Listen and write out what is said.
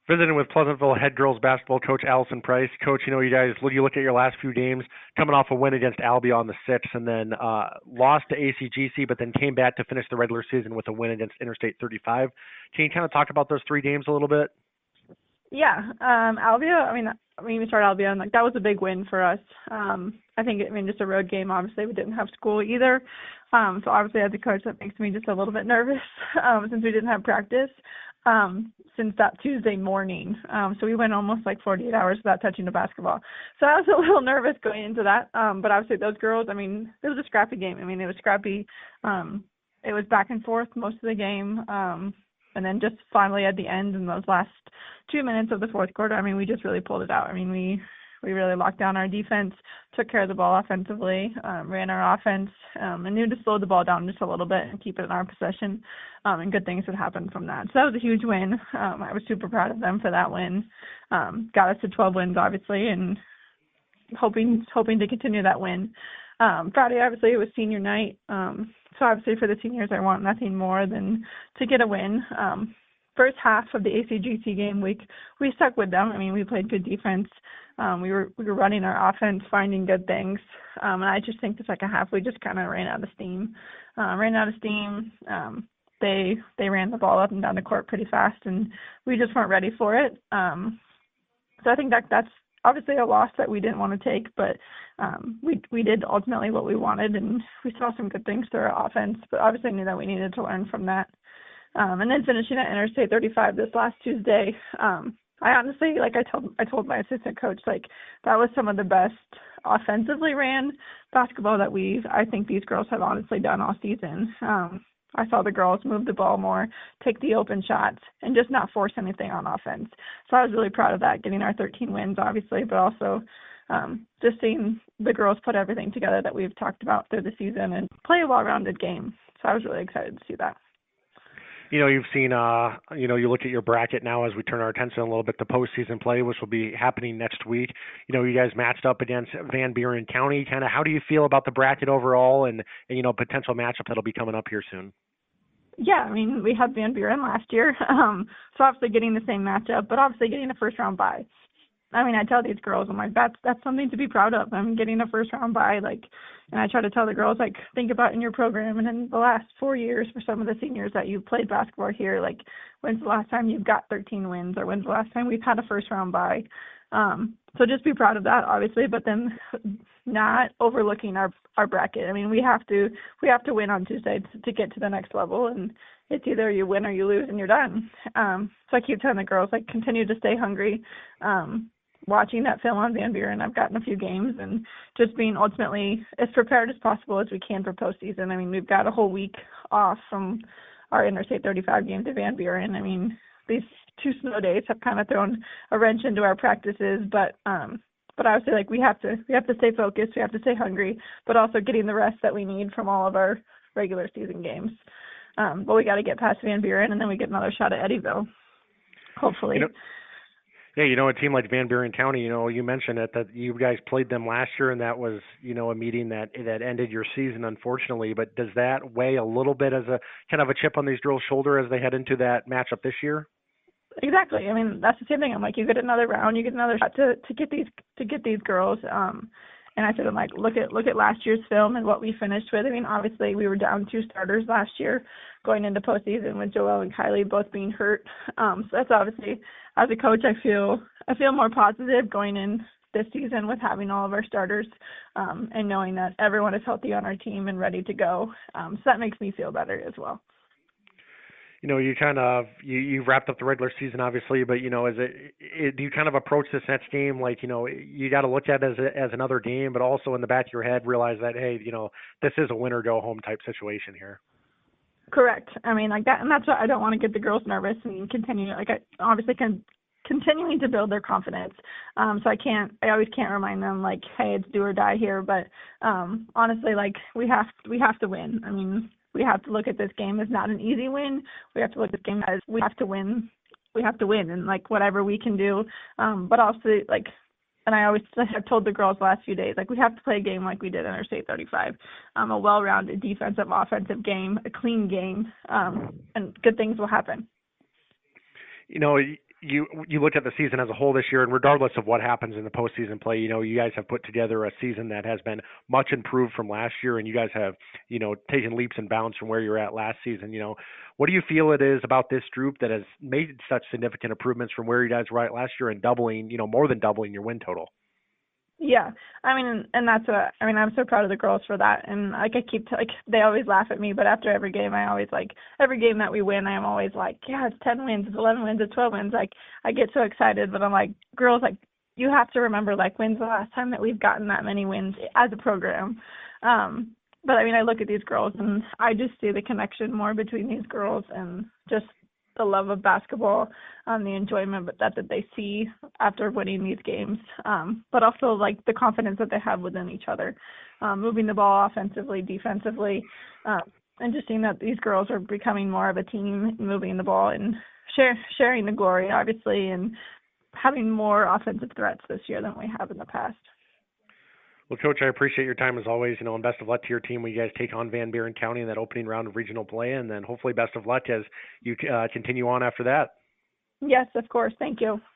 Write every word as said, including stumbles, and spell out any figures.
Visiting with Pleasantville head girls basketball coach Allison Price. Coach, you know, you guys, you look at your last few games, coming off a win against Albia on the sixth, and then uh, lost to A C G C, but then came back to finish the regular season with a win against Interstate thirty-five. Can you kind of talk about those three games a little bit? Yeah, um, Albia. I mean, I mean, we started Albia, and like that was a big win for us. Um, I think, I mean, just a road game. Obviously, we didn't have school either, um, so obviously, as a coach, that makes me just a little bit nervous um, since we didn't have practice um, since that Tuesday morning. Um, so we went almost like forty-eight hours without touching the basketball. So I was a little nervous going into that. Um, but obviously, those girls. I mean, it was a scrappy game. I mean, it was scrappy. Um, it was back and forth most of the game. Um, And then just finally at the end in those last two minutes of the fourth quarter, I mean, we just really pulled it out. I mean, we we really locked down our defense, took care of the ball offensively, um, ran our offense, um, and knew to slow the ball down just a little bit and keep it in our possession. Um, and good things would happen from that. So that was a huge win. Um, I was super proud of them for that win. Um, got us to twelve wins, obviously, and hoping hoping to continue that win. Um, Friday, obviously, it was senior night. Um, so obviously for the seniors, I want nothing more than to get a win. Um, first half of the A C G C game week, we stuck with them. I mean, we played good defense. Um, we were we were running our offense, finding good things. Um, and I just think the second half we just kind of ran out of steam. Uh, ran out of steam. Um, they they ran the ball up and down the court pretty fast, and we just weren't ready for it. Um, so I think that that's obviously a loss that we didn't want to take, but um, we we did ultimately what we wanted, and we saw some good things through our offense, but obviously knew that we needed to learn from that. Um, and then finishing at Interstate thirty-five this last Tuesday, um, I honestly, like I told I told my assistant coach, like that was some of the best offensively ran basketball that we've, I think these girls have honestly done all season. Um, I saw the girls move the ball more, take the open shots, and just not force anything on offense. So I was really proud of that, getting our thirteen wins, obviously, but also um, just seeing the girls put everything together that we've talked about through the season and play a well-rounded game. So I was really excited to see that. You know, you've seen, uh, you know, you look at your bracket now as we turn our attention a little bit to postseason play, which will be happening next week. You know, you guys matched up against Van Buren County. Kind of how do you feel about the bracket overall and, and, you know, potential matchup that'll be coming up here soon? Yeah, I mean, we had Van Buren last year, um, so obviously getting the same matchup, but obviously getting a first-round bye. I mean, I tell these girls, I'm like, that's that's something to be proud of. I'm getting a first-round bye, like, and I try to tell the girls, like, think about in your program, and in the last four years for some of the seniors that you've played basketball here, like, when's the last time you've got thirteen wins, or when's the last time we've had a first-round bye? Um, so just be proud of that, obviously, but then not overlooking our our bracket. I mean, we have to we have to win on Tuesday to, to get to the next level, and it's either you win or you lose, and you're done. Um, so I keep telling the girls, like, continue to stay hungry. Um, watching that film on Van Buren, I've gotten a few games, and just being ultimately as prepared as possible as we can for postseason. I mean, we've got a whole week off from our Interstate thirty-five game to Van Buren. I mean, these two snow days have kind of thrown a wrench into our practices, but um, but I would say, like, we have to we have to stay focused, we have to stay hungry, but also getting the rest that we need from all of our regular season games. Um, but we got to get past Van Buren, and then we get another shot at Eddyville, hopefully. You know, yeah, you know, a team like Van Buren County, you know, you mentioned it, that you guys played them last year, and that was, you know, a meeting that that ended your season, unfortunately. But does that weigh a little bit as a kind of a chip on these girls' shoulder as they head into that matchup this year? Exactly. I mean, that's the same thing. I'm like, you get another round, you get another shot to, to get these to get these girls. Um, and I said, I'm like, look at look at last year's film and what we finished with. I mean, obviously we were down two starters last year going into postseason with Joelle and Kylie both being hurt. Um, so that's obviously, as a coach, I feel I feel more positive going in this season with having all of our starters um, and knowing that everyone is healthy on our team and ready to go. Um, so that makes me feel better as well. You know, you kind of you you wrapped up the regular season, obviously, but you know, is it, it do you kind of approach this next game like, you know, you got to look at it as a, as another game, but also in the back of your head realize that, hey, you know, this is a win or go home type situation here. Correct. I mean, like that, and that's why I don't want to get the girls nervous and continue. Like, I obviously can continuing to build their confidence. Um, so I can't, I always can't remind them like, hey, it's do or die here. But um, honestly, like we have we have to win. I mean. We have to look at this game as not an easy win. We have to look at this game as we have to win. We have to win, and like whatever we can do. Um, but also, like, and I always have told the girls the last few days, like we have to play a game like we did in Interstate thirty-five, um, a well-rounded defensive, offensive game, a clean game, um, and good things will happen. You know, you you look at the season as a whole this year, and regardless of what happens in the postseason play, you know, you guys have put together a season that has been much improved from last year, and you guys have, you know, taken leaps and bounds from where you were at last season. You know, what do you feel it is about this group that has made such significant improvements from where you guys were at last year and doubling, you know, more than doubling your win total? Yeah, I mean, and that's what I mean. I'm so proud of the girls for that, and like I keep like they always laugh at me, but after every game, I always like every game that we win, I'm always like, yeah, it's ten wins, it's eleven wins, it's twelve wins. Like I get so excited, but I'm like, girls, like you have to remember, like when's the last time that we've gotten that many wins as a program? Um, but I mean, I look at these girls, and I just see the connection more between these girls and just the love of basketball, um, the enjoyment that, that they see after winning these games, um, but also like the confidence that they have within each other, um, moving the ball offensively, defensively, um, and just seeing that these girls are becoming more of a team, moving the ball and share, sharing the glory, obviously, and having more offensive threats this year than we have in the past. Well, Coach, I appreciate your time as always, you know, and best of luck to your team when you guys take on Van Buren County in that opening round of regional play, and then hopefully best of luck as you uh, continue on after that. Yes, of course. Thank you.